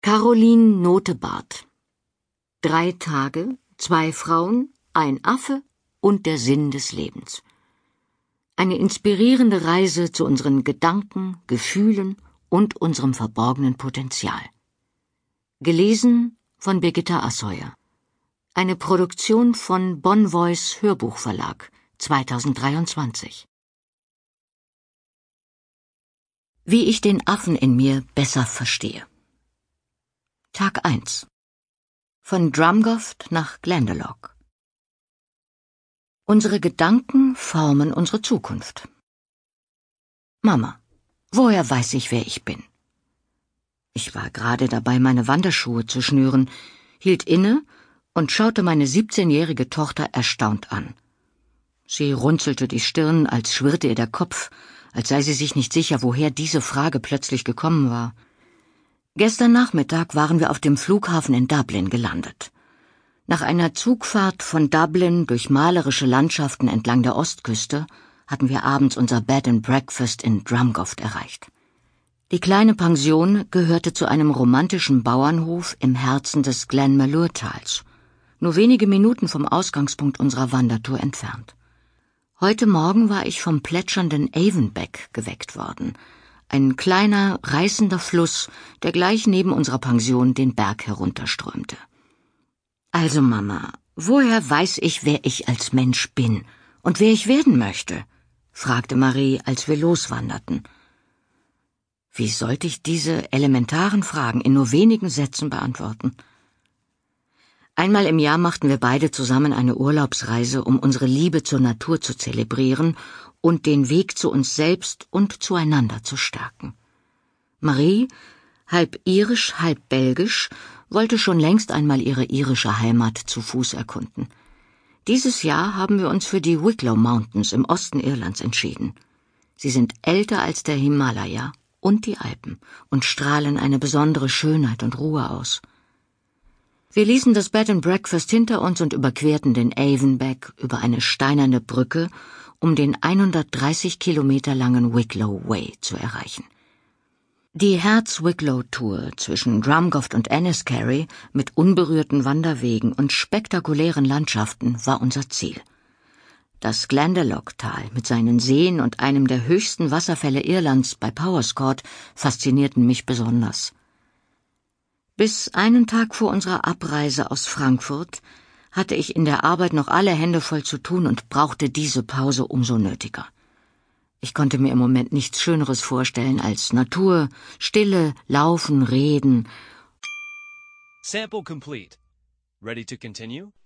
Caroline Notebaert. 3 Tage, 2 Frauen, ein Affe und der Sinn des Lebens. Eine inspirierende Reise zu unseren Gedanken, Gefühlen und unserem verborgenen Potenzial. Gelesen von Birgitta Asheuer. Eine Produktion von Bonn Voice Hörbuchverlag 2023. Wie ich den Affen in mir besser verstehe. Tag 1. Von Drumgoff nach Glendalough. Unsere Gedanken formen unsere Zukunft. Mama, woher weiß ich, wer ich bin? Ich war gerade dabei, meine Wanderschuhe zu schnüren, hielt inne und schaute meine 17-jährige Tochter erstaunt an. Sie runzelte die Stirn, als schwirrte ihr der Kopf, als sei sie sich nicht sicher, woher diese Frage plötzlich gekommen war. Gestern Nachmittag waren wir auf dem Flughafen in Dublin gelandet. Nach einer Zugfahrt von Dublin durch malerische Landschaften entlang der Ostküste hatten wir abends unser Bed and Breakfast in Drumgoff erreicht. Die kleine Pension gehörte zu einem romantischen Bauernhof im Herzen des Glenmalure-Tals, nur wenige Minuten vom Ausgangspunkt unserer Wandertour entfernt. Heute Morgen war ich vom plätschernden Avonbeck geweckt worden, ein kleiner, reißender Fluss, der gleich neben unserer Pension den Berg herunterströmte. Also Mama, woher weiß ich, wer ich als Mensch bin und wer ich werden möchte? Fragte Marie, als wir loswanderten. Wie sollte ich diese elementaren Fragen in nur wenigen Sätzen beantworten? Einmal im Jahr machten wir beide zusammen eine Urlaubsreise, um unsere Liebe zur Natur zu zelebrieren und den Weg zu uns selbst und zueinander zu stärken. Marie, halb irisch, halb belgisch, wollte schon längst einmal ihre irische Heimat zu Fuß erkunden. Dieses Jahr haben wir uns für die Wicklow Mountains im Osten Irlands entschieden. Sie sind älter als der Himalaya und die Alpen und strahlen eine besondere Schönheit und Ruhe aus. Wir ließen das Bed and Breakfast hinter uns und überquerten den Avonbeck über eine steinerne Brücke, um den 130 Kilometer langen Wicklow Way zu erreichen. Die Herz-Wicklow-Tour zwischen Drumgoff und Enniskerry mit unberührten Wanderwegen und spektakulären Landschaften war unser Ziel. Das Glendalough-Tal mit seinen Seen und einem der höchsten Wasserfälle Irlands bei Powerscourt faszinierten mich besonders. Bis einen Tag vor unserer Abreise aus Frankfurt hatte ich in der Arbeit noch alle Hände voll zu tun und brauchte diese Pause umso nötiger. Ich konnte mir im Moment nichts Schöneres vorstellen als Natur, Stille, Laufen, Reden. Sample complete. Ready to continue?